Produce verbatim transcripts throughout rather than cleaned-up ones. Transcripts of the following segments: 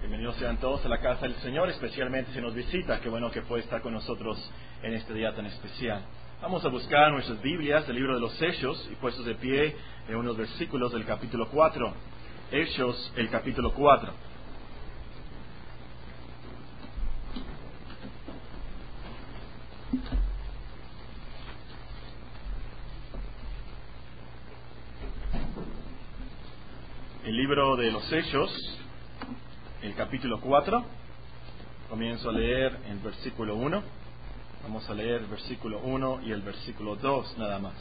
Bienvenidos sean todos a la casa del Señor, especialmente si nos visita. Qué bueno que puede estar con nosotros en este día tan especial. Vamos a buscar nuestras Biblias del libro de los Hechos y puestos de pie en unos versículos del capítulo cuatro. Hechos, el capítulo cuatro. El libro de los Hechos, el capítulo cuatro, comienzo a leer el versículo uno. Vamos a leer el versículo uno y el versículo dos nada más.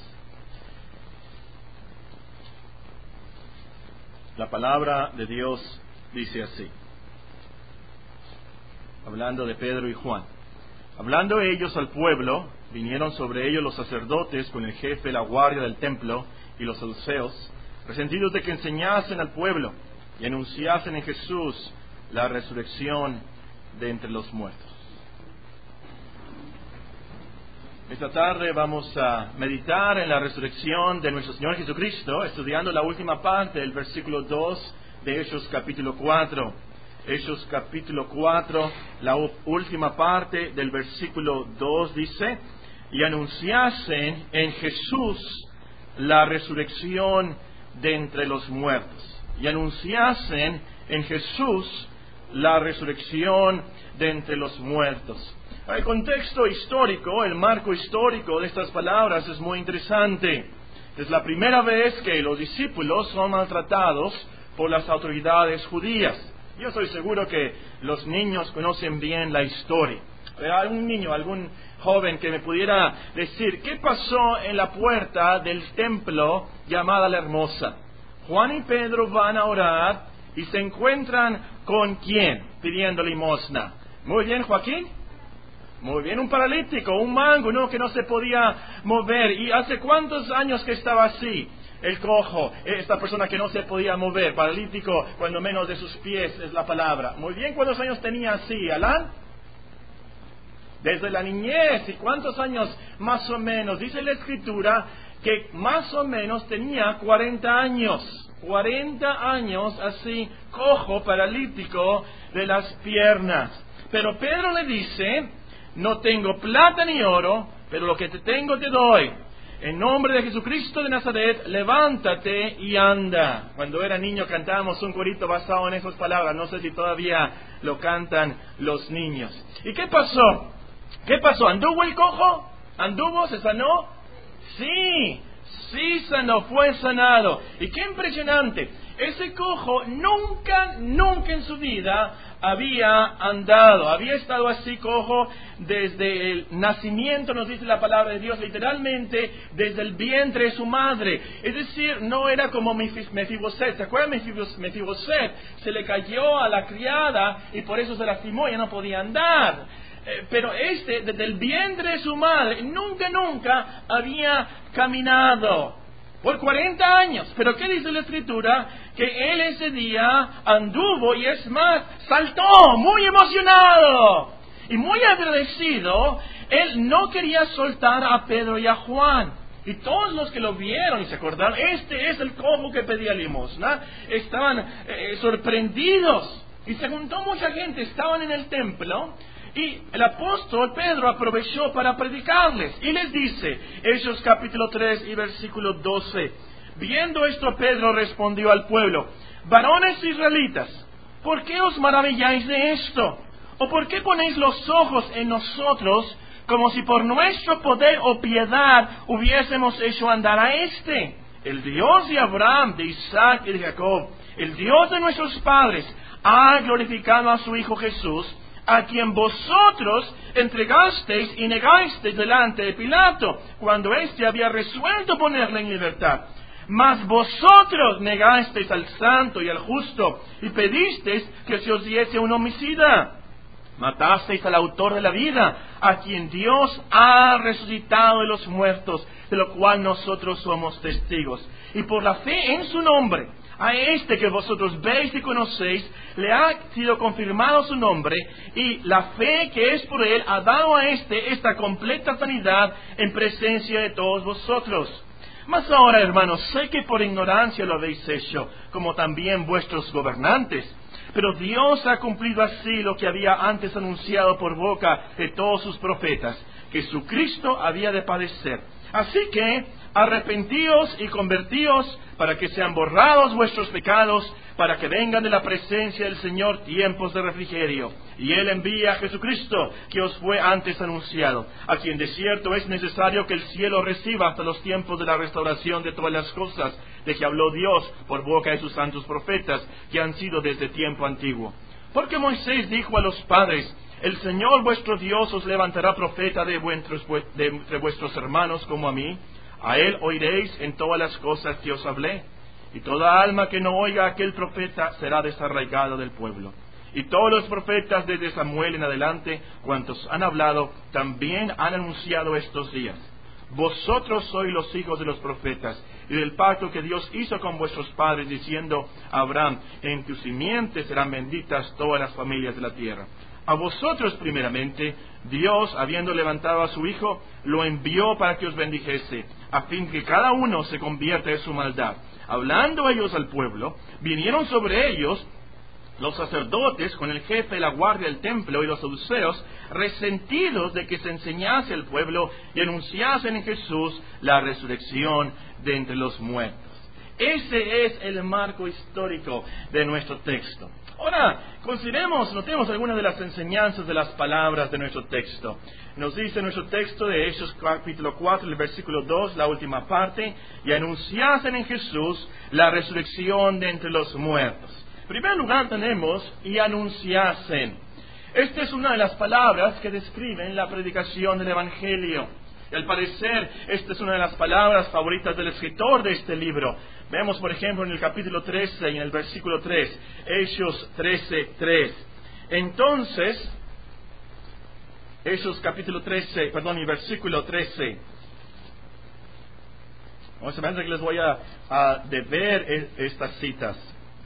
La palabra de Dios dice así, hablando de Pedro y Juan. Hablando ellos al pueblo, vinieron sobre ellos los sacerdotes con el jefe de la guardia del templo y los saduceos, resentidos de que enseñasen al pueblo y anunciasen en Jesús la resurrección de entre los muertos. Esta tarde vamos a meditar en la resurrección de nuestro Señor Jesucristo, estudiando la última parte del versículo dos de Hechos capítulo cuatro. Hechos capítulo cuatro, la última parte del versículo dos dice, y anunciasen en Jesús la resurrección de entre los muertos. Y anunciasen en Jesús la resurrección de entre los muertos. El contexto histórico, el marco histórico de estas palabras es muy interesante. Es la primera vez que los discípulos son maltratados por las autoridades judías. Yo estoy seguro que los niños conocen bien la historia. ¿Algún niño, algún joven que me pudiera decir qué pasó en la puerta del templo llamada La Hermosa? Juan y Pedro van a orar y se encuentran con ¿quién? Pidiendo limosna. Muy bien, Joaquín. Muy bien, un paralítico, un mango, ¿no? Que no se podía mover. ¿Y hace cuántos años que estaba así? El cojo, esta persona que no se podía mover, paralítico, cuando menos de sus pies es la palabra. Muy bien, ¿cuántos años tenía así, Alan? Desde la niñez. ¿Y cuántos años más o menos? Dice la Escritura que más o menos tenía cuarenta años. cuarenta años así, cojo, paralítico de las piernas. Pero Pedro le dice, no tengo plata ni oro, pero lo que te tengo te doy. En nombre de Jesucristo de Nazaret, levántate y anda. Cuando era niño cantábamos un corito basado en esas palabras. No sé si todavía lo cantan los niños. ¿Y qué pasó? ¿Qué pasó? ¿Anduvo el cojo? ¿Anduvo? ¿Se sanó? Sí, sí sanó, fue sanado. Y qué impresionante. Ese cojo nunca, nunca en su vida había andado, había estado así cojo desde el nacimiento, nos dice la palabra de Dios, literalmente desde el vientre de su madre. Es decir, no era como Mefiboset. ¿Se acuerdan de Mefiboset? Se le cayó a la criada y por eso se lastimó, ya no podía andar. Eh, pero este, desde el vientre de su madre, nunca, nunca había caminado. Por cuarenta años. Pero ¿qué dice la Escritura? Que él ese día anduvo y es más, saltó, muy emocionado y muy agradecido. Él no quería soltar a Pedro y a Juan. Y todos los que lo vieron y se acordaron, este es el cojo que pedía limosna, estaban eh, sorprendidos. Y se juntó mucha gente, estaban en el templo. Y el apóstol Pedro aprovechó para predicarles y les dice, Hechos capítulo tres y versículo doce, viendo esto Pedro respondió al pueblo, varones israelitas, ¿por qué os maravilláis de esto? ¿O por qué ponéis los ojos en nosotros como si por nuestro poder o piedad hubiésemos hecho andar a este? El Dios de Abraham, de Isaac y de Jacob, el Dios de nuestros padres, ha glorificado a su Hijo Jesús, a quien vosotros entregasteis y negasteis delante de Pilato, cuando éste había resuelto ponerle en libertad. Mas vosotros negasteis al santo y al justo, y pedisteis que se os diese un homicida. Matasteis al autor de la vida, a quien Dios ha resucitado de los muertos, de lo cual nosotros somos testigos. Y por la fe en su nombre, a este que vosotros veis y conocéis, le ha sido confirmado su nombre, y la fe que es por él ha dado a este esta completa sanidad en presencia de todos vosotros. Mas ahora, hermanos, sé que por ignorancia lo habéis hecho, como también vuestros gobernantes. Pero Dios ha cumplido así lo que había antes anunciado por boca de todos sus profetas, que su Cristo había de padecer. Así que arrepentíos y convertíos para que sean borrados vuestros pecados, para que vengan de la presencia del Señor tiempos de refrigerio. Y Él envía a Jesucristo, que os fue antes anunciado, a quien de cierto es necesario que el cielo reciba hasta los tiempos de la restauración de todas las cosas, de que habló Dios por boca de sus santos profetas, que han sido desde tiempo antiguo. Porque Moisés dijo a los padres: el Señor vuestro Dios os levantará profeta de, vuestros, de entre vuestros hermanos como a mí. A Él oiréis en todas las cosas que os hablé. Y toda alma que no oiga a aquel profeta será desarraigada del pueblo. Y todos los profetas desde Samuel en adelante, cuantos han hablado, también han anunciado estos días. Vosotros sois los hijos de los profetas, y del pacto que Dios hizo con vuestros padres, diciendo a Abraham: en tu simiente serán benditas todas las familias de la tierra. A vosotros primeramente, Dios, habiendo levantado a su Hijo, lo envió para que os bendijese, a fin que cada uno se convierta de su maldad. Hablando ellos al pueblo, vinieron sobre ellos los sacerdotes con el jefe de la guardia del templo y los saduceos, resentidos de que se enseñase al pueblo y anunciasen en Jesús la resurrección de entre los muertos. Ese es el marco histórico de nuestro texto. Ahora, consideremos, notemos algunas de las enseñanzas de las palabras de nuestro texto. Nos dice nuestro texto de Hechos capítulo cuatro, el versículo dos, la última parte: y anunciasen en Jesús la resurrección de entre los muertos. En primer lugar tenemos: y anunciasen. Esta es una de las palabras que describen la predicación del Evangelio. Y al parecer, esta es una de las palabras favoritas del escritor de este libro. Vemos, por ejemplo, en el capítulo trece y en el versículo tres, Hechos trece, tres. Entonces, Hechos capítulo trece, perdón, y versículo trece. Vamos a ver que les voy a, a deber estas citas.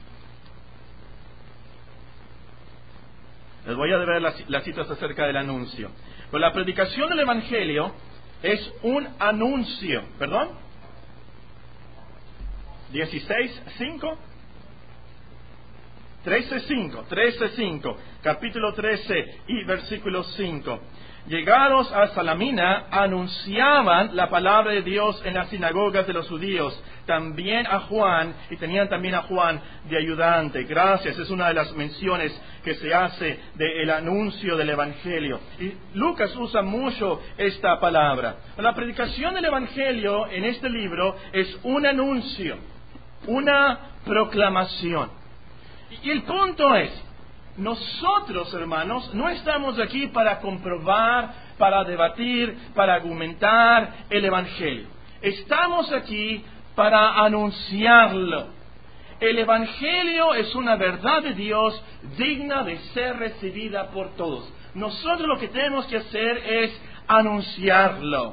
Les voy a deber las, las citas acerca del anuncio. Pero la predicación del Evangelio es un anuncio, ¿perdón? dieciséis, cinco. trece, cinco. trece, cinco. Capítulo trece y versículo cinco. Llegados a Salamina, anunciaban la palabra de Dios en las sinagogas de los judíos, también a Juan, y tenían también a Juan de ayudante. Gracias, es una de las menciones que se hace del anuncio del Evangelio. Y Lucas usa mucho esta palabra. La predicación del Evangelio en este libro es un anuncio, una proclamación. Y el punto es: nosotros, hermanos, no estamos aquí para comprobar, para debatir, para argumentar el Evangelio. Estamos aquí para anunciarlo. El Evangelio es una verdad de Dios digna de ser recibida por todos. Nosotros lo que tenemos que hacer es anunciarlo.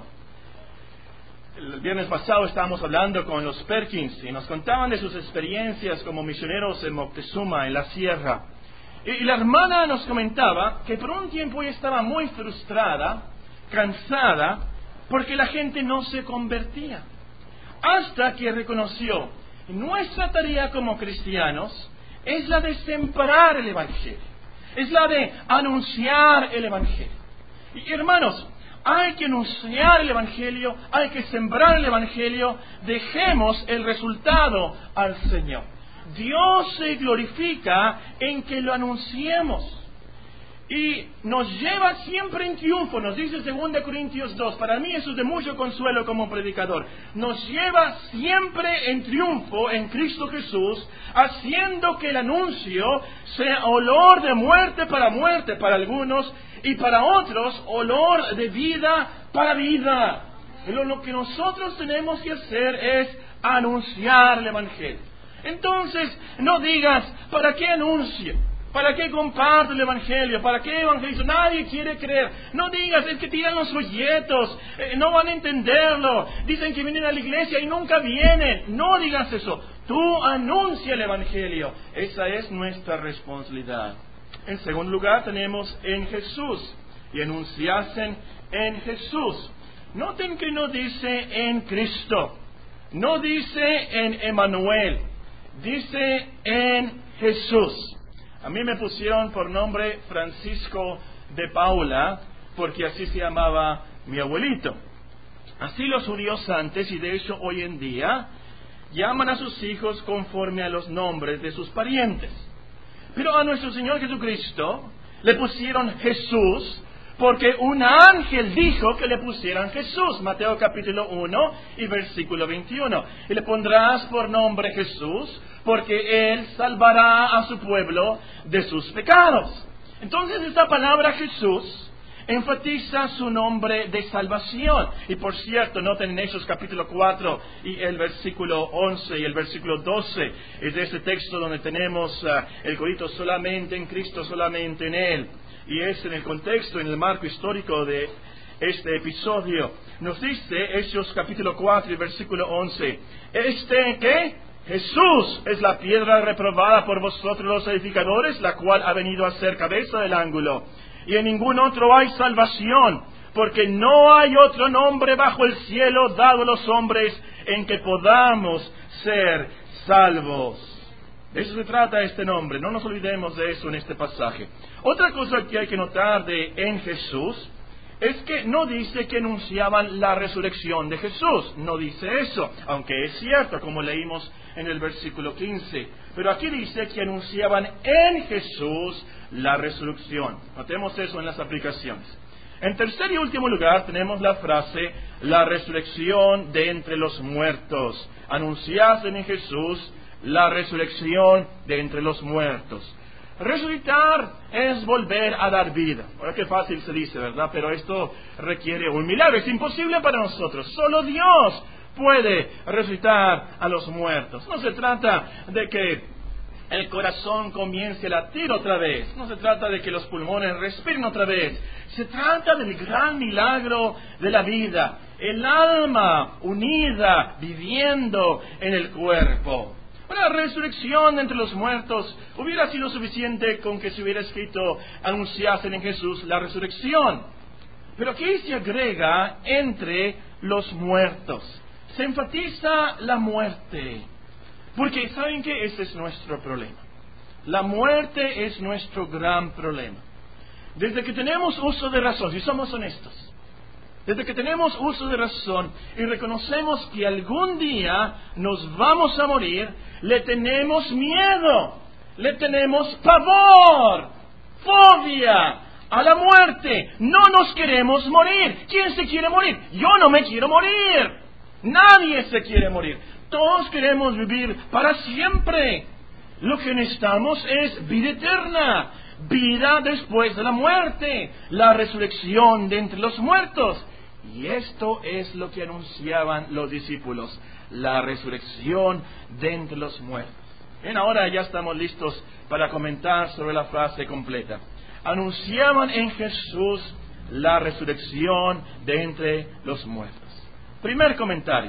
El viernes pasado estábamos hablando con los Perkins y nos contaban de sus experiencias como misioneros en Moctezuma, en la sierra. Y la hermana nos comentaba que por un tiempo ella estaba muy frustrada, cansada, porque la gente no se convertía. Hasta que reconoció: nuestra tarea como cristianos es la de sembrar el Evangelio, es la de anunciar el Evangelio. Y hermanos, hay que anunciar el Evangelio, hay que sembrar el Evangelio. Dejemos el resultado al Señor. Dios se glorifica en que lo anunciemos. Y nos lleva siempre en triunfo, nos dice segunda Corintios dos. Para mí eso es de mucho consuelo como predicador. Nos lleva siempre en triunfo en Cristo Jesús, haciendo que el anuncio sea olor de muerte para muerte para algunos, y para otros olor de vida para vida. Pero lo que nosotros tenemos que hacer es anunciar el Evangelio. Entonces, no digas: ¿para qué anuncio? ¿Para qué comparto el Evangelio? ¿Para qué evangelizo? Nadie quiere creer. No digas: es que tiran los folletos, eh, no van a entenderlo. Dicen que vienen a la iglesia y nunca vienen. No digas eso. Tú anuncia el Evangelio. Esa es nuestra responsabilidad. En segundo lugar tenemos en Jesús. Y anunciasen en Jesús. Noten que no dice en Cristo. No dice en Emmanuel. Dice en Jesús. A mí me pusieron por nombre Francisco de Paula, porque así se llamaba mi abuelito. Así los judíos antes, y de hecho hoy en día, llaman a sus hijos conforme a los nombres de sus parientes. Pero a nuestro Señor Jesucristo le pusieron Jesús, porque un ángel dijo que le pusieran Jesús. Mateo capítulo uno y versículo veintiuno. Y le pondrás por nombre Jesús, porque Él salvará a su pueblo de sus pecados. Entonces esta palabra Jesús enfatiza su nombre de salvación. Y por cierto, noten en Hechos capítulo cuatro y el versículo once y el versículo doce, es de ese texto donde tenemos uh, el codito solamente en Cristo, solamente en Él. Y es en el contexto, en el marco histórico de este episodio. Nos dice Hechos capítulo cuatro y versículo once, este que Jesús es la piedra reprobada por vosotros los edificadores, la cual ha venido a ser cabeza del ángulo. Y en ningún otro hay salvación, porque no hay otro nombre bajo el cielo dado a los hombres en que podamos ser salvos. De eso se trata este nombre, no nos olvidemos de eso en este pasaje. Otra cosa que hay que notar de en Jesús es que no dice que anunciaban la resurrección de Jesús, no dice eso, aunque es cierto, como leímos en el versículo quince. Pero aquí dice que anunciaban en Jesús la resurrección. Notemos eso en las aplicaciones. En tercer y último lugar tenemos la frase, la resurrección de entre los muertos. Anunciasen en Jesús la resurrección de entre los muertos. Resucitar es volver a dar vida. Ahora qué fácil se dice, ¿verdad? Pero esto requiere un milagro. Es imposible para nosotros. Solo Dios puede resucitar a los muertos. No se trata de que el corazón comience a latir otra vez. No se trata de que los pulmones respiren otra vez. Se trata del gran milagro de la vida. El alma unida, viviendo en el cuerpo. La resurrección entre los muertos hubiera sido suficiente con que se hubiera escrito anunciasen en Jesús la resurrección. Pero aquí se agrega entre los muertos. Se enfatiza la muerte. Porque ¿saben qué? Ese es nuestro problema. La muerte es nuestro gran problema. Desde que tenemos uso de razón, si somos honestos, desde que tenemos uso de razón y reconocemos que algún día nos vamos a morir, le tenemos miedo, le tenemos pavor, fobia a la muerte. No nos queremos morir. ¿Quién se quiere morir? Yo no me quiero morir. Nadie se quiere morir. Todos queremos vivir para siempre. Lo que necesitamos es vida eterna, vida después de la muerte, la resurrección de entre los muertos. Y esto es lo que anunciaban los discípulos, la resurrección de entre los muertos. Bien, ahora ya estamos listos para comentar sobre la frase completa. Anunciaban en Jesús la resurrección de entre los muertos. Primer comentario.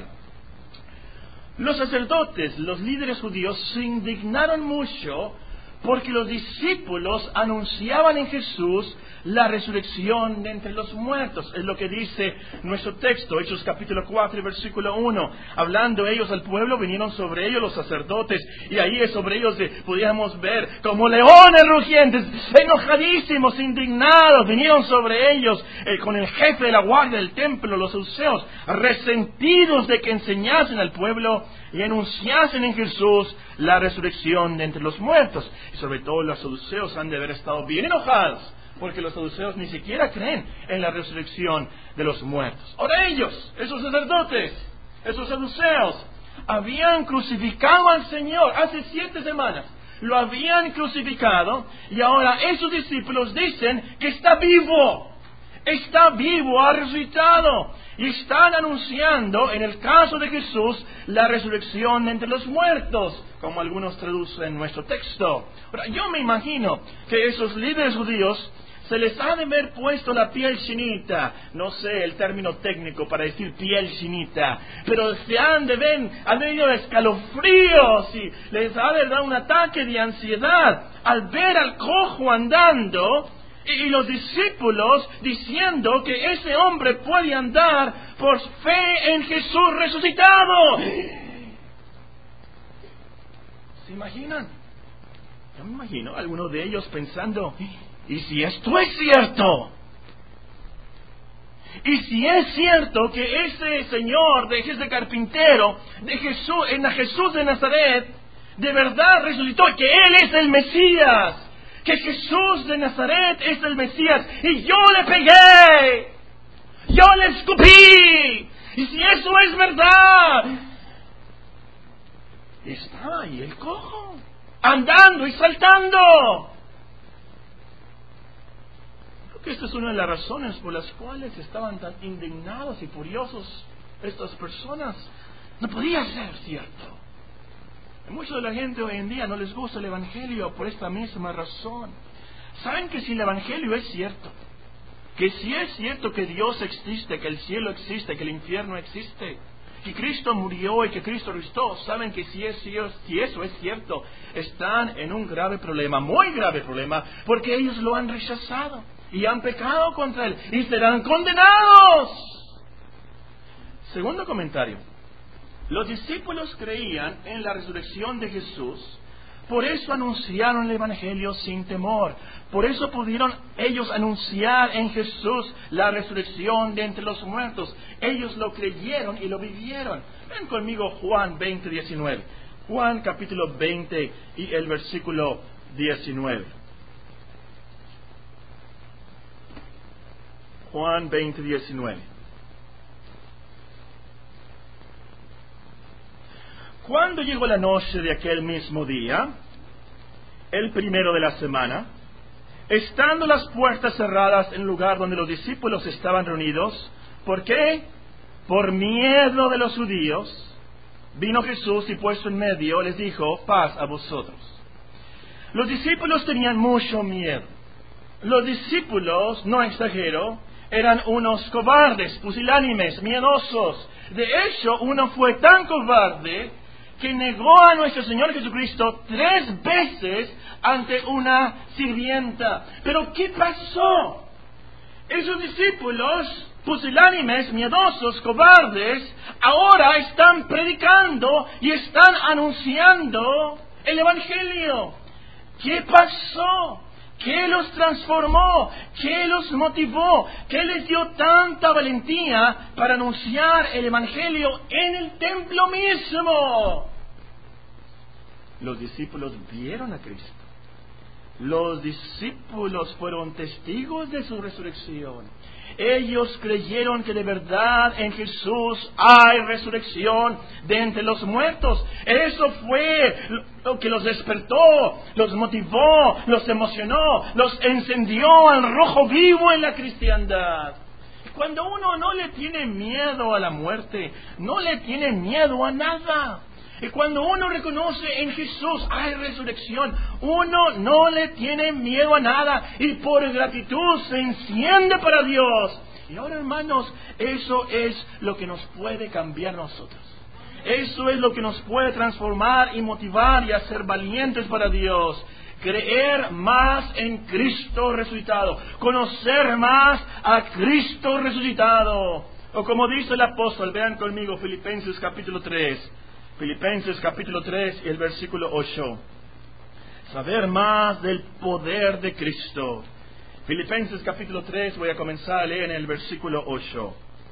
Los sacerdotes, los líderes judíos, se indignaron mucho porque los discípulos anunciaban en Jesús la resurrección de entre los muertos. Es lo que dice nuestro texto, Hechos capítulo cuatro, versículo uno. Hablando ellos al pueblo, vinieron sobre ellos los sacerdotes, y ahí es sobre ellos de, podíamos ver como leones rugientes, enojadísimos, indignados, vinieron sobre ellos eh, con el jefe de la guardia del templo, los saduceos, resentidos de que enseñasen al pueblo y anunciasen en Jesús la resurrección de entre los muertos. Y sobre todo los saduceos han de haber estado bien enojados, porque los saduceos ni siquiera creen en la resurrección de los muertos. Ahora ellos, esos sacerdotes, esos saduceos, habían crucificado al Señor hace siete semanas. Lo habían crucificado y ahora esos discípulos dicen que está vivo. Está vivo, ha resucitado. Y están anunciando, en el caso de Jesús, la resurrección de entre los muertos, como algunos traducen en nuestro texto. Ahora, yo me imagino que esos líderes judíos se les ha de haber puesto la piel chinita, no sé el término técnico para decir piel chinita, pero se han de ver al medio de escalofríos y les ha de dar un ataque de ansiedad al ver al cojo andando y los discípulos diciendo que ese hombre puede andar por fe en Jesús resucitado. ¿Se imaginan? Yo me imagino a alguno de ellos pensando, ¿y si esto es cierto? Y si es cierto que ese señor, de ese carpintero, de Jesús, en Jesús de Nazaret, de verdad resucitó, que Él es el Mesías, que Jesús de Nazaret es el Mesías, y yo le pegué, yo le escupí, y si eso es verdad, está ahí el cojo, andando y saltando. Esta es una de las razones por las cuales estaban tan indignados y furiosos estas personas. No podía ser cierto. A mucha de la gente hoy en día no les gusta el Evangelio por esta misma razón. Saben que si el Evangelio es cierto, que si es cierto que Dios existe, que el cielo existe, que el infierno existe, que Cristo murió y que Cristo resucitó, saben que si, es, si eso es cierto, están en un grave problema, muy grave problema, porque ellos lo han rechazado. Y han pecado contra Él y serán condenados. Segundo comentario. Los discípulos creían en la resurrección de Jesús, por eso anunciaron el Evangelio sin temor. Por eso pudieron ellos anunciar en Jesús la resurrección de entre los muertos. Ellos lo creyeron y lo vivieron. Ven conmigo Juan veinte, diecinueve. Juan capítulo veinte y el versículo diecinueve. Juan veinte, diecinueve. Cuando llegó la noche de aquel mismo día, el primero de la semana, estando las puertas cerradas en el lugar donde los discípulos estaban reunidos, ¿por qué? Por miedo de los judíos, vino Jesús y puesto en medio les dijo, paz a vosotros. Los discípulos tenían mucho miedo. Los discípulos, no exagero, eran unos cobardes, pusilánimes, miedosos. De hecho, uno fue tan cobarde que negó a nuestro Señor Jesucristo tres veces ante una sirvienta. Pero ¿qué pasó? Esos discípulos, pusilánimes, miedosos, cobardes, ahora están predicando y están anunciando el Evangelio. ¿Qué pasó? ¿Qué los transformó? ¿Qué los motivó? ¿Qué les dio tanta valentía para anunciar el Evangelio en el templo mismo? Los discípulos vieron a Cristo. Los discípulos fueron testigos de su resurrección. Ellos creyeron que de verdad en Jesús hay resurrección de entre los muertos. Eso fue lo que los despertó, los motivó, los emocionó, los encendió al rojo vivo en la cristiandad. Cuando uno no le tiene miedo a la muerte, no le tiene miedo a nada. Y cuando uno reconoce en Jesús hay resurrección, uno no le tiene miedo a nada y por gratitud se enciende para Dios. Y ahora, hermanos, eso es lo que nos puede cambiar a nosotros. Eso es lo que nos puede transformar y motivar y hacer valientes para Dios. Creer más en Cristo resucitado, conocer más a Cristo resucitado. O como dice el apóstol, vean conmigo Filipenses capítulo tres. Filipenses capítulo tres y el versículo ocho. Saber más del poder de Cristo. Filipenses capítulo tres, voy a comenzar a leer en el versículo ocho.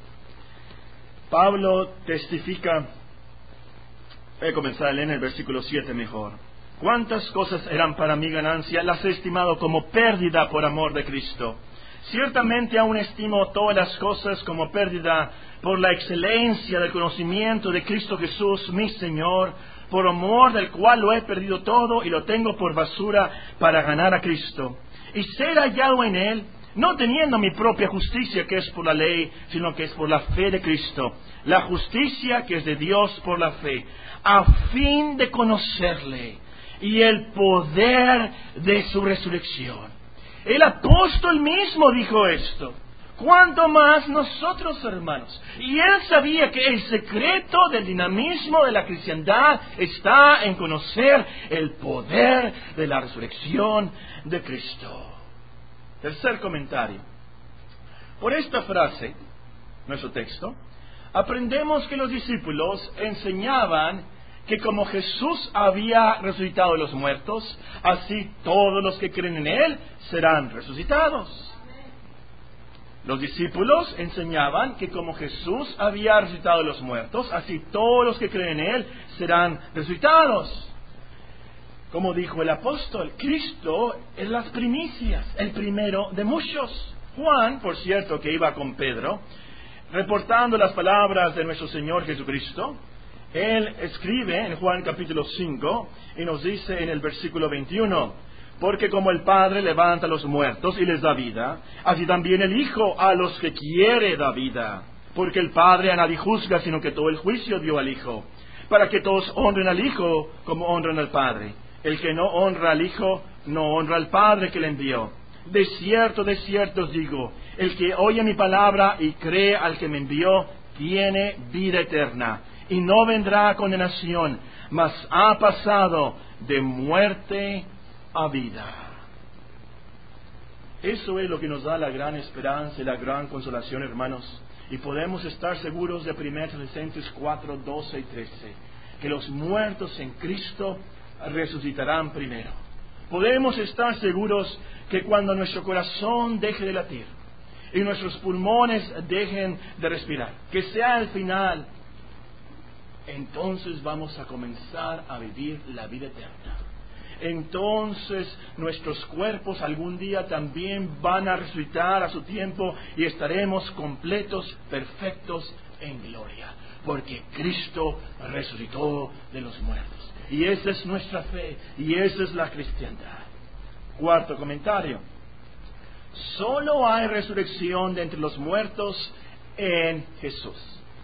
Pablo testifica, voy a comenzar a leer en el versículo siete mejor. Cuántas cosas eran para mi ganancia, las he estimado como pérdida por amor de Cristo. Ciertamente aún estimo todas las cosas como pérdida por la excelencia del conocimiento de Cristo Jesús, mi Señor, por amor del cual lo he perdido todo y lo tengo por basura para ganar a Cristo. Y ser hallado en Él, no teniendo mi propia justicia que es por la ley, sino que es por la fe de Cristo, la justicia que es de Dios por la fe, a fin de conocerle y el poder de su resurrección. El apóstol mismo dijo esto. ¿Cuánto más nosotros, hermanos? Y él sabía que el secreto del dinamismo de la cristiandad está en conocer el poder de la resurrección de Cristo. Tercer comentario. Por esta frase, nuestro texto, aprendemos que los discípulos enseñaban que como Jesús había resucitado de los muertos, así todos los que creen en Él serán resucitados. Los discípulos enseñaban que como Jesús había resucitado de los muertos, así todos los que creen en Él serán resucitados. Como dijo el apóstol, Cristo es las primicias, el primero de muchos. Juan, por cierto, que iba con Pedro, reportando las palabras de nuestro Señor Jesucristo, él escribe en Juan capítulo cinco y nos dice en el versículo veintiuno, porque como el Padre levanta a los muertos y les da vida, así también el Hijo a los que quiere da vida. Porque el Padre a nadie juzga, sino que todo el juicio dio al Hijo, para que todos honren al Hijo como honran al Padre. El que no honra al Hijo, no honra al Padre que le envió. De cierto, de cierto os digo, el que oye mi palabra y cree al que me envió, tiene vida eterna, y no vendrá a condenación, mas ha pasado de muerte a vida. Eso es lo que nos da la gran esperanza y la gran consolación, hermanos. Y podemos estar seguros de primera Tesalonicenses cuatro, doce y trece, que los muertos en Cristo resucitarán primero. Podemos estar seguros que cuando nuestro corazón deje de latir y nuestros pulmones dejen de respirar, que sea el final, entonces vamos a comenzar a vivir la vida eterna. Entonces nuestros cuerpos algún día también van a resucitar a su tiempo y estaremos completos, perfectos en gloria, porque Cristo resucitó de los muertos. Y esa es nuestra fe, y esa es la cristiandad. Cuarto comentario. Solo hay resurrección de entre los muertos en Jesús.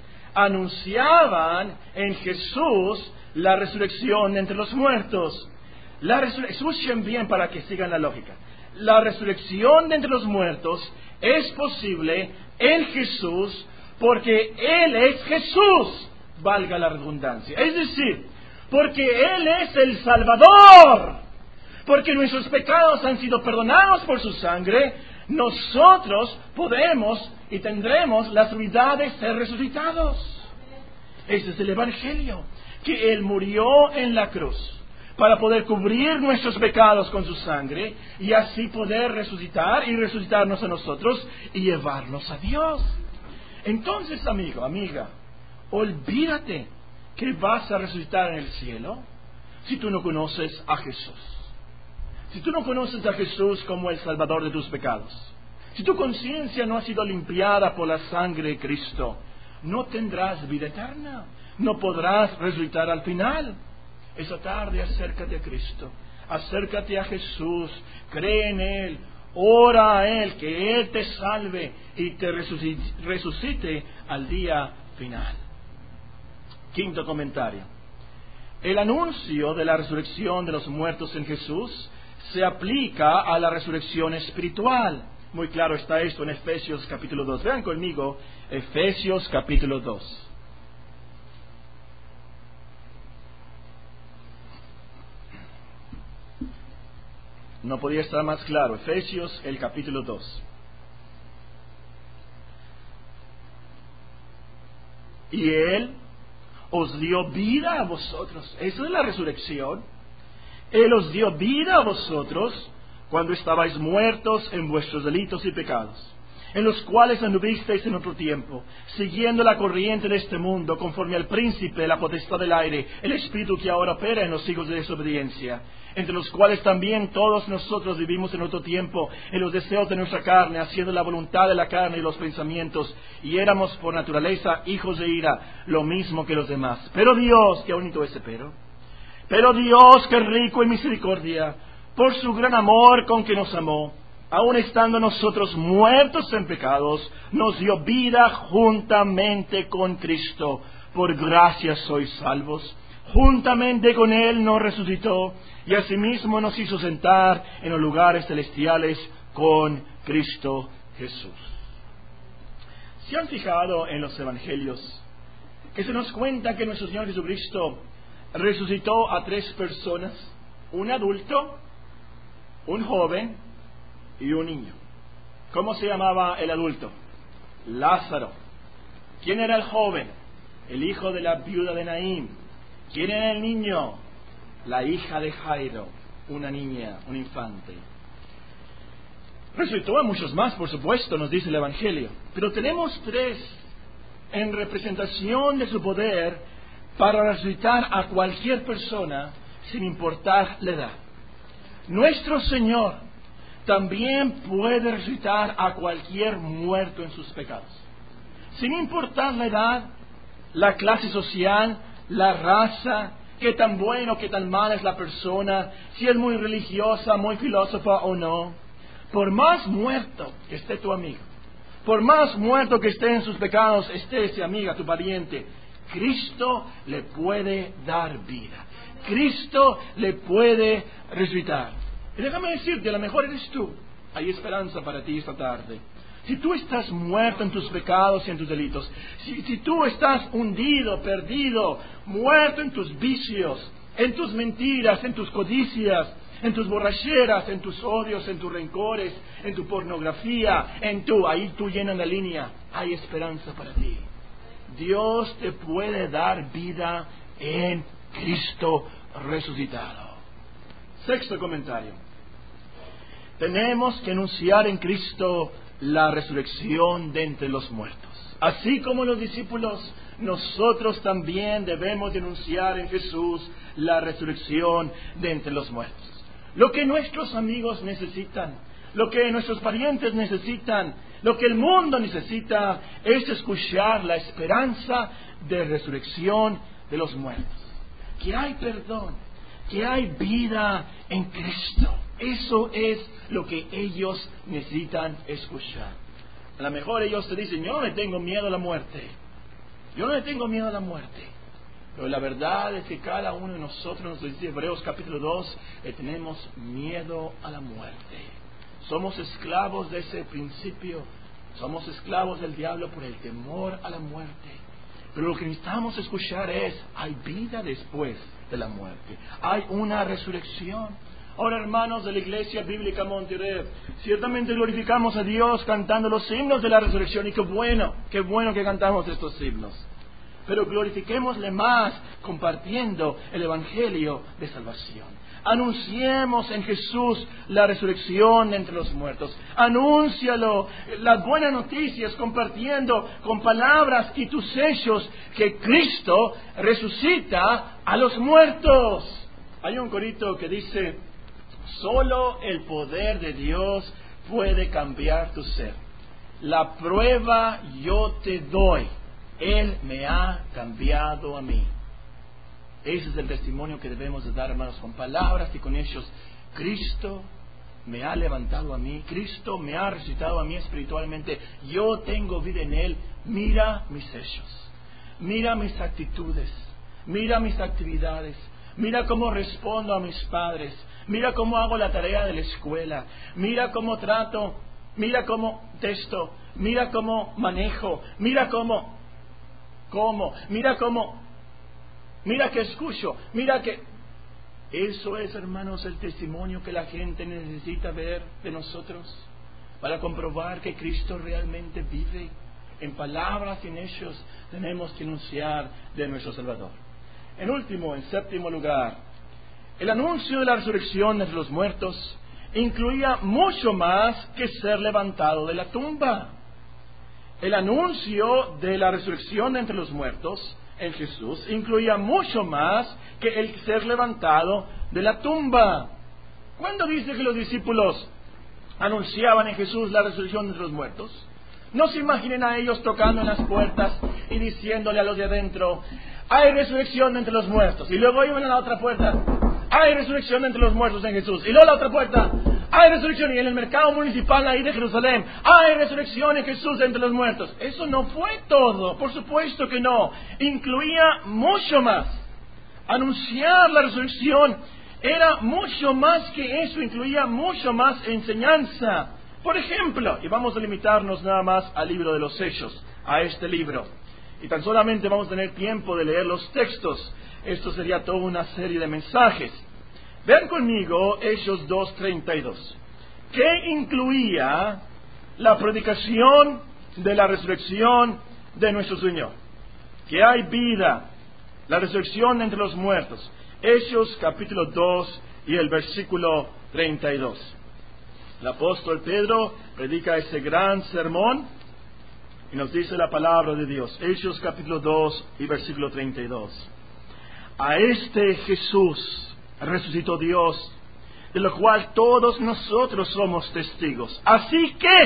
Anunciaban en Jesús la resurrección de entre los muertos. La resur- Escuchen bien para que sigan la lógica. La resurrección de entre los muertos es posible en Jesús porque Él es Jesús, valga la redundancia. Es decir, porque Él es el Salvador, porque nuestros pecados han sido perdonados por su sangre, nosotros podemos y tendremos la seguridad de ser resucitados. Ese es el Evangelio, que Él murió en la cruz para poder cubrir nuestros pecados con su sangre y así poder resucitar y resucitarnos a nosotros y llevarnos a Dios. Entonces, amigo, amiga, olvídate que vas a resucitar en el cielo si tú no conoces a Jesús. Si tú no conoces a Jesús como el Salvador de tus pecados, si tu conciencia no ha sido limpiada por la sangre de Cristo, no tendrás vida eterna, no podrás resucitar al final. Esa tarde acércate a Cristo, acércate a Jesús, cree en Él, ora a Él, que Él te salve y te resucite, resucite al día final. Quinto comentario. El anuncio de la resurrección de los muertos en Jesús se aplica a la resurrección espiritual. Muy claro está esto en Efesios capítulo dos. Vean conmigo, Efesios capítulo dos. No podía estar más claro. Efesios, el capítulo dos. Y Él os dio vida a vosotros. Eso es la resurrección. Él os dio vida a vosotros cuando estabais muertos en vuestros delitos y pecados, en los cuales anduvisteis en otro tiempo, siguiendo la corriente de este mundo, conforme al príncipe de la potestad del aire, el espíritu que ahora opera en los hijos de desobediencia, entre los cuales también todos nosotros vivimos en otro tiempo, en los deseos de nuestra carne, haciendo la voluntad de la carne y los pensamientos, y éramos por naturaleza hijos de ira, lo mismo que los demás. Pero Dios, qué bonito ese pero, pero Dios, que es rico en misericordia, por su gran amor con que nos amó, aun estando nosotros muertos en pecados, nos dio vida juntamente con Cristo. Por gracia sois salvos. Juntamente con Él nos resucitó y asimismo nos hizo sentar en los lugares celestiales con Cristo Jesús. ¿Se han fijado en los evangelios que se nos cuenta que nuestro Señor Jesucristo resucitó a tres personas? Un adulto, un joven y un niño. ¿Cómo se llamaba el adulto? Lázaro. ¿Quién era el joven? El hijo de la viuda de Naín. ¿Quién era el niño? La hija de Jairo, una niña, un infante. Resucitó a muchos más, por supuesto, nos dice el Evangelio. Pero tenemos tres en representación de su poder para resucitar a cualquier persona sin importar la edad. Nuestro Señor también puede resucitar a cualquier muerto en sus pecados, sin importar la edad, la clase social, la raza, qué tan bueno, qué tan mala es la persona, si es muy religiosa, muy filósofa o no. Por más muerto que esté tu amigo, por más muerto que esté en sus pecados, esté ese amiga, tu pariente, Cristo le puede dar vida. Cristo le puede resucitar. Y déjame decirte, a lo mejor eres tú. Hay esperanza para ti esta tarde. Si tú estás muerto en tus pecados y en tus delitos, si, si tú estás hundido, perdido, muerto en tus vicios, en tus mentiras, en tus codicias, en tus borracheras, en tus odios, en tus rencores, en tu pornografía, en tu, ahí tú llenas la línea, hay esperanza para ti. Dios te puede dar vida en Cristo resucitado. Sexto comentario. Tenemos que anunciar en Cristo la resurrección de entre los muertos. Así como los discípulos, nosotros también debemos denunciar en Jesús la resurrección de entre los muertos. Lo que nuestros amigos necesitan, lo que nuestros parientes necesitan, lo que el mundo necesita es escuchar la esperanza de resurrección de los muertos. Que hay perdón, que hay vida en Cristo. Eso es lo que ellos necesitan escuchar. A lo mejor ellos te dicen, yo no le tengo miedo a la muerte. Yo no le tengo miedo a la muerte. Pero la verdad es que cada uno de nosotros, nos dice Hebreos capítulo dos, le tenemos miedo a la muerte. Somos esclavos de ese principio. Somos esclavos del diablo por el temor a la muerte. Pero lo que necesitamos escuchar es, hay vida después de la muerte. Hay una resurrección. Ahora, hermanos de la Iglesia Bíblica Monterrey, ciertamente glorificamos a Dios cantando los himnos de la resurrección. Y qué bueno, qué bueno que cantamos estos himnos. Pero glorifiquémosle más compartiendo el Evangelio de salvación. Anunciemos en Jesús la resurrección entre los muertos. Anúncialo, las buenas noticias, compartiendo con palabras y tus hechos que Cristo resucita a los muertos. Hay un corito que dice, solo el poder de Dios puede cambiar tu ser. La prueba yo te doy. Él me ha cambiado a mí. Ese es el testimonio que debemos de dar, hermanos, con palabras y con hechos. Cristo me ha levantado a mí. Cristo me ha resucitado a mí espiritualmente. Yo tengo vida en Él. Mira mis hechos. Mira mis actitudes. Mira mis actividades. Mira cómo respondo a mis padres. Mira cómo hago la tarea de la escuela. Mira cómo trato. Mira cómo testo. Mira cómo manejo. Mira cómo... ¿Cómo? Mira cómo... Mira que escucho, mira que... Eso es, hermanos, el testimonio que la gente necesita ver de nosotros para comprobar que Cristo realmente vive. En palabras y en hechos tenemos que anunciar de nuestro Salvador. En último, en séptimo lugar, el anuncio de la resurrección de los muertos incluía mucho más que ser levantado de la tumba. El anuncio de la resurrección de entre los muertos en Jesús incluía mucho más que el ser levantado de la tumba. ¿Cuándo dice que los discípulos anunciaban en Jesús la resurrección de entre los muertos? No se imaginen a ellos tocando en las puertas y diciéndole a los de adentro, hay resurrección de entre los muertos. Y luego iban a la otra puerta, hay resurrección de entre los muertos en Jesús. Y luego a la otra puerta, hay resurrección. Y en el mercado municipal ahí de Jerusalén, hay resurrección en Jesús de entre los muertos. Eso no fue todo, por supuesto que no. Incluía mucho más. Anunciar la resurrección era mucho más que eso, incluía mucho más enseñanza. Por ejemplo, y vamos a limitarnos nada más al libro de los Hechos, a este libro. Y tan solamente vamos a tener tiempo de leer los textos. Esto sería toda una serie de mensajes. Vean conmigo Hechos dos treinta y dos. ¿Qué incluía la predicación de la resurrección de nuestro Señor? Que hay vida La resurrección entre los muertos. Hechos capítulo dos y el versículo treinta y dos. El apóstol Pedro predica ese gran sermón y nos dice la palabra de Dios. Hechos capítulo dos y versículo treinta y dos. A este Jesús resucitó Dios, de lo cual todos nosotros somos testigos. Así que,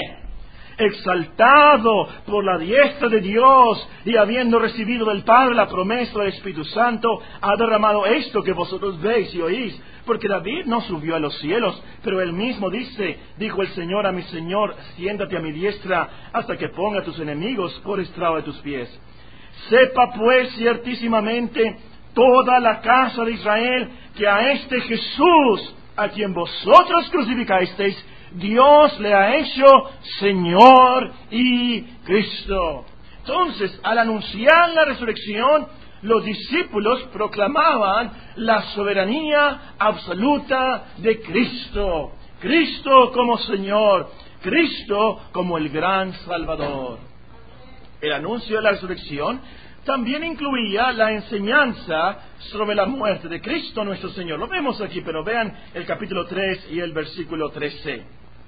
exaltado por la diestra de Dios y habiendo recibido del Padre la promesa del Espíritu Santo, ha derramado esto que vosotros veis y oís. Porque David no subió a los cielos, pero él mismo dice, dijo el Señor a mi Señor, siéntate a mi diestra hasta que ponga a tus enemigos por estrado de tus pies. Sepa pues ciertísimamente toda la casa de Israel que a este Jesús, a quien vosotros crucificasteis, Dios le ha hecho Señor y Cristo. Entonces, al anunciar la resurrección, los discípulos proclamaban la soberanía absoluta de Cristo. Cristo como Señor, Cristo como el gran Salvador. El anuncio de la resurrección también incluía la enseñanza sobre la muerte de Cristo nuestro Señor. Lo vemos aquí, pero vean el capítulo tres y el versículo trece.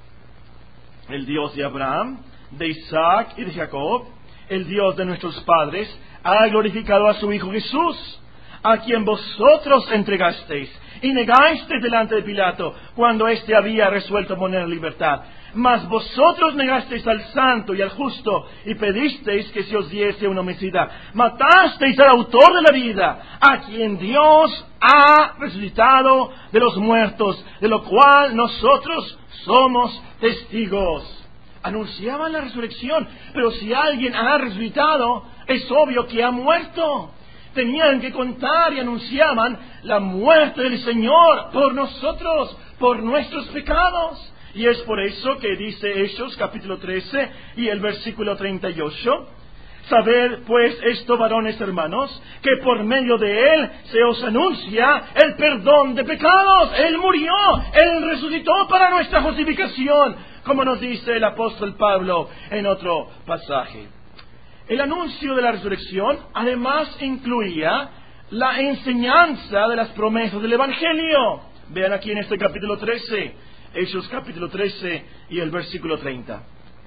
El Dios de Abraham, de Isaac y de Jacob, el Dios de nuestros padres, ha glorificado a su Hijo Jesús, a quien vosotros entregasteis y negasteis delante de Pilato, cuando éste había resuelto poner en libertad. Mas vosotros negasteis al santo y al justo, y pedisteis que se os diese un homicida. Matasteis al autor de la vida, a quien Dios ha resucitado de los muertos, de lo cual nosotros somos testigos. Anunciaban la resurrección, pero si alguien ha resucitado, es obvio que ha muerto. Tenían que contar y anunciaban la muerte del Señor por nosotros, por nuestros pecados. Y es por eso que dice Hechos capítulo trece y el versículo treinta y ocho. Sabed pues esto, varones hermanos, que por medio de Él se os anuncia el perdón de pecados. Él murió, Él resucitó para nuestra justificación, como nos dice el apóstol Pablo en otro pasaje. El anuncio de la resurrección además incluía la enseñanza de las promesas del Evangelio. Vean aquí en este capítulo trece, Hechos capítulo trece y el versículo treinta.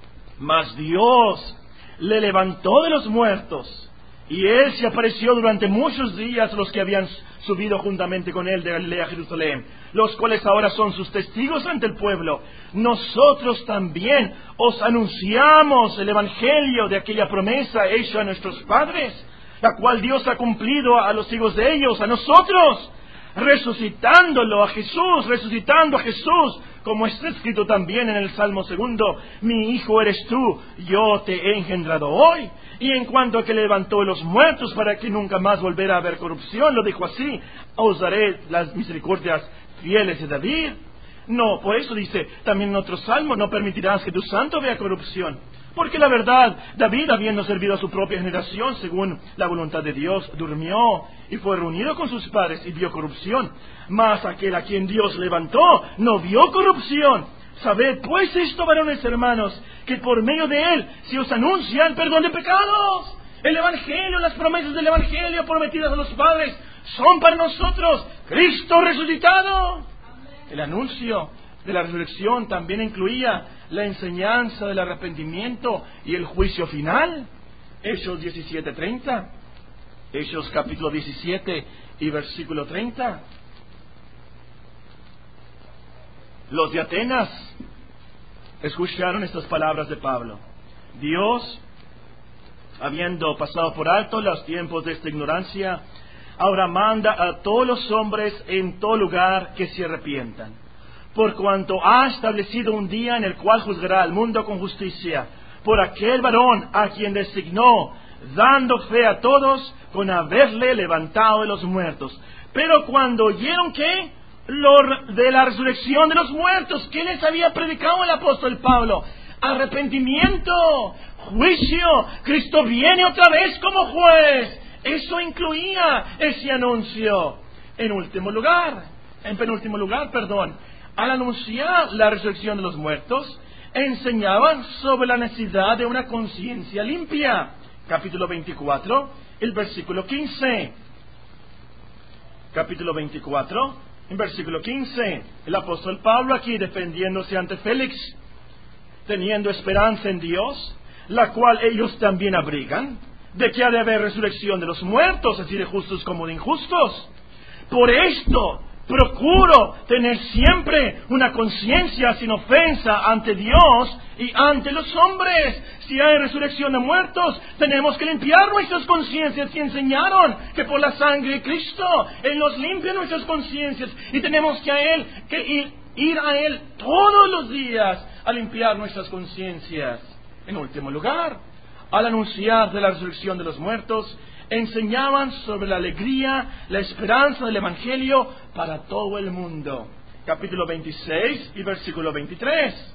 Mas Dios le levantó de los muertos, y Él se apareció durante muchos días a los que habían subido juntamente con Él de Galilea a Jerusalén, los cuales ahora son sus testigos ante el pueblo. Nosotros también os anunciamos el Evangelio de aquella promesa hecha a nuestros padres, la cual Dios ha cumplido a los hijos de ellos, a nosotros, resucitándolo a Jesús, resucitando a Jesús, como está escrito también en el Salmo segundo, mi hijo eres tú, yo te he engendrado hoy. Y en cuanto a que levantó de los muertos para que nunca más volviera a haber corrupción, lo dijo así, os daré las misericordias fieles de David. No, por eso dice también en otro salmo, no permitirás que tu santo vea corrupción. Porque la verdad, David, habiendo servido a su propia generación según la voluntad de Dios, durmió y fue reunido con sus padres y vio corrupción. Mas aquel a quien Dios levantó no vio corrupción. Sabed pues esto, varones hermanos, que por medio de Él se os anuncia el perdón de pecados. El Evangelio, las promesas del Evangelio prometidas a los padres son para nosotros Cristo resucitado. El anuncio de la resurrección también incluía la enseñanza del arrepentimiento y el juicio final. Hechos diecisiete treinta. Hechos capítulo diecisiete y versículo treinta. Los de Atenas escucharon estas palabras de Pablo. Dios, habiendo pasado por alto los tiempos de esta ignorancia, ahora manda a todos los hombres en todo lugar que se arrepientan, por cuanto ha establecido un día en el cual juzgará al mundo con justicia, por aquel varón a quien designó, dando fe a todos con haberle levantado de los muertos. Pero cuando oyeron que lo de la resurrección de los muertos, ¿qué les había predicado el apóstol Pablo? Arrepentimiento, juicio, Cristo viene otra vez como juez. Eso incluía ese anuncio. En último lugar, en penúltimo lugar, perdón, al anunciar la resurrección de los muertos, enseñaban sobre la necesidad de una conciencia limpia. Capítulo veinticuatro, el versículo quince. capítulo veinticuatro, en versículo quince. El apóstol Pablo aquí defendiéndose ante Félix, teniendo esperanza en Dios, la cual ellos también abrigan, de que ha de haber resurrección de los muertos, así de justos como de injustos. Por esto procuro tener siempre una conciencia sin ofensa ante Dios y ante los hombres. Si hay resurrección de muertos, tenemos que limpiar nuestras conciencias, que enseñaron que por la sangre de Cristo Él nos limpia nuestras conciencias, y tenemos que a Él que ir, ir a Él todos los días a limpiar nuestras conciencias. En último lugar, al anunciar de la resurrección de los muertos, enseñaban sobre la alegría, la esperanza del Evangelio para todo el mundo. Capítulo veintiséis y versículo veintitrés.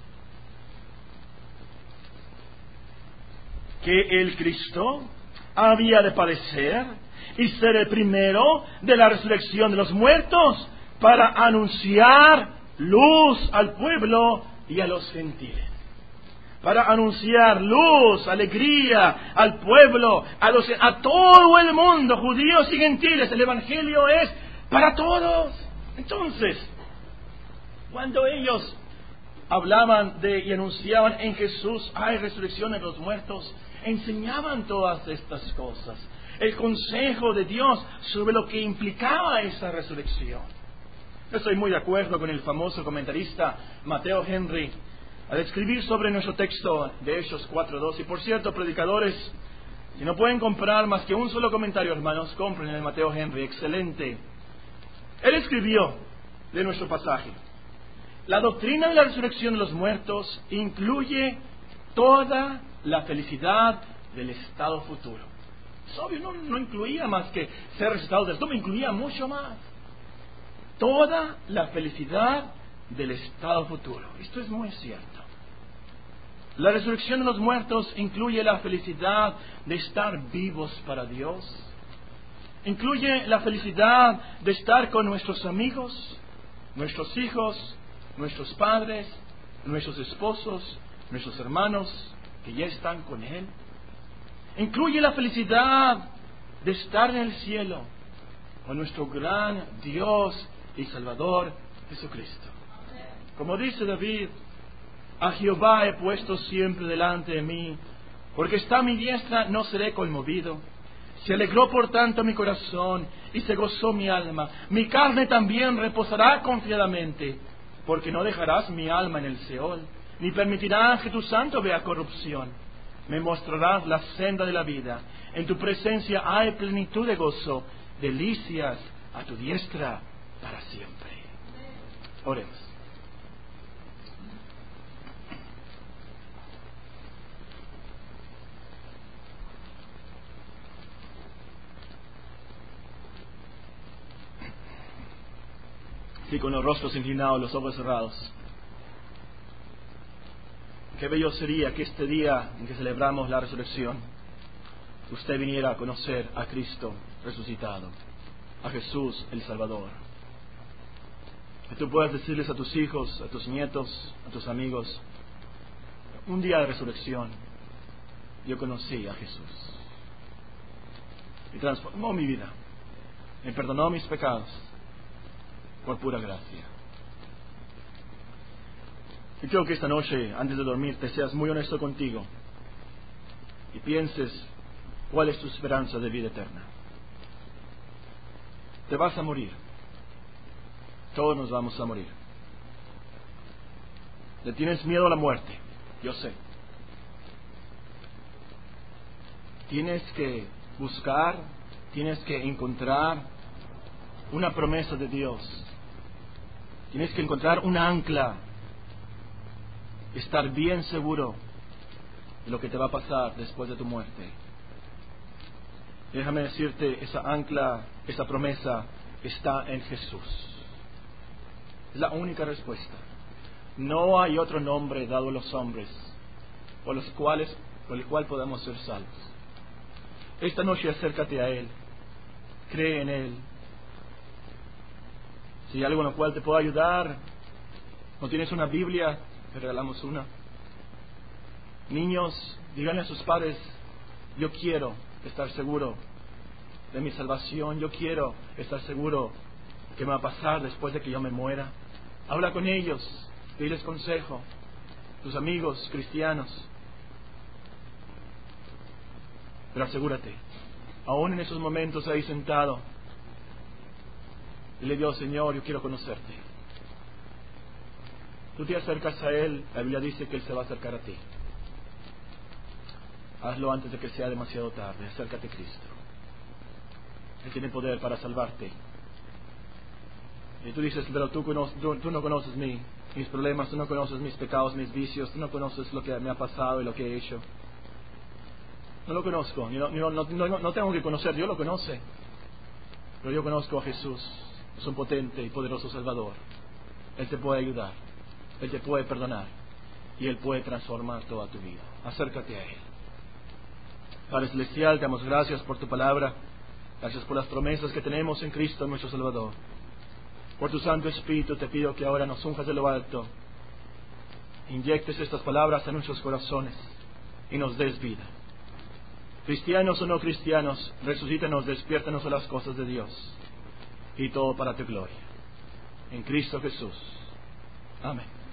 Que el Cristo había de padecer y ser el primero de la resurrección de los muertos, para anunciar luz al pueblo y a los gentiles. Para anunciar luz, alegría al pueblo, a, los, a todo el mundo, judíos y gentiles. El Evangelio es para todos. Entonces, cuando ellos hablaban de y anunciaban en Jesús hay resurrección de los muertos, enseñaban todas estas cosas, el consejo de Dios sobre lo que implicaba esa resurrección. Yo estoy muy de acuerdo con el famoso comentarista Mateo Henry al escribir sobre nuestro texto de Hechos cuatro dos. Y por cierto, predicadores, si no pueden comprar más que un solo comentario, hermanos, compren el Mateo Henry, excelente. Él escribió de nuestro pasaje: la doctrina de la resurrección de los muertos incluye toda la felicidad del estado futuro. Es obvio, no, no incluía más que ser resucitado del tumbo, incluía mucho más. Toda la felicidad del estado futuro. Esto es muy cierto. La resurrección de los muertos incluye la felicidad de estar vivos para Dios. Incluye la felicidad de estar con nuestros amigos, nuestros hijos, nuestros padres, nuestros esposos, nuestros hermanos que ya están con Él. Incluye la felicidad de estar en el cielo con nuestro gran Dios y Salvador Jesucristo. Como dice David: a Jehová he puesto siempre delante de mí, porque está a mi diestra, no seré conmovido. Se alegró por tanto mi corazón y se gozó mi alma. Mi carne también reposará confiadamente, porque no dejarás mi alma en el Seol, ni permitirás que tu santo vea corrupción. Me mostrarás la senda de la vida. En tu presencia hay plenitud de gozo, delicias a tu diestra para siempre. Oremos. Sí, con los rostros inclinados, los ojos cerrados. Qué bello sería que este día en que celebramos la resurrección, usted viniera a conocer a Cristo resucitado, a Jesús el Salvador. Que tú puedas decirles a tus hijos, a tus nietos, a tus amigos: un día de resurrección yo conocí a Jesús y transformó mi vida, me perdonó mis pecados por pura gracia. Y creo que esta noche, antes de dormir, te seas muy honesto contigo y pienses cuál es tu esperanza de vida eterna. Te vas a morir. Todos nos vamos a morir. ¿Le tienes miedo a la muerte? Yo sé. Tienes que buscar, tienes que encontrar una promesa de Dios. Tienes que encontrar una ancla. Estar bien seguro de lo que te va a pasar después de tu muerte. Déjame decirte, esa ancla, esa promesa está en Jesús. Es la única respuesta. No hay otro nombre dado a los hombres por los cuales, por el cual podamos ser salvos. Esta noche acércate a Él. Cree en Él. Si hay algo en lo cual te puedo ayudar, no tienes una Biblia, te regalamos una. Niños, díganle a sus padres: yo quiero estar seguro de mi salvación. Yo quiero estar seguro qué me va a pasar después de que yo me muera. Habla con ellos, diles consejo, tus amigos cristianos. Pero asegúrate, aún en esos momentos ahí sentado, dile: Dios, Señor, yo quiero conocerte. Tú te acercas a Él, la Biblia dice que Él se va a acercar a ti. Hazlo antes de que sea demasiado tarde. Acércate a Cristo. Él tiene poder para salvarte. Y tú dices: pero tú, tú, tú no conoces mi, mis problemas, tú no conoces mis pecados, mis vicios, tú no conoces lo que me ha pasado y lo que he hecho. No lo conozco, no, no, no, no, no tengo que conocer, Dios lo conoce. Pero yo conozco a Jesús, es un potente y poderoso Salvador. Él te puede ayudar, Él te puede perdonar y Él puede transformar toda tu vida. Acércate a Él. Padre Celestial, te damos gracias por tu palabra. Gracias por las promesas que tenemos en Cristo nuestro Salvador. Por tu Santo Espíritu te pido que ahora nos unjas de lo alto, inyectes estas palabras a nuestros corazones y nos des vida. Cristianos o no cristianos, resucítanos, despiértanos a las cosas de Dios, y todo para tu gloria. En Cristo Jesús. Amén.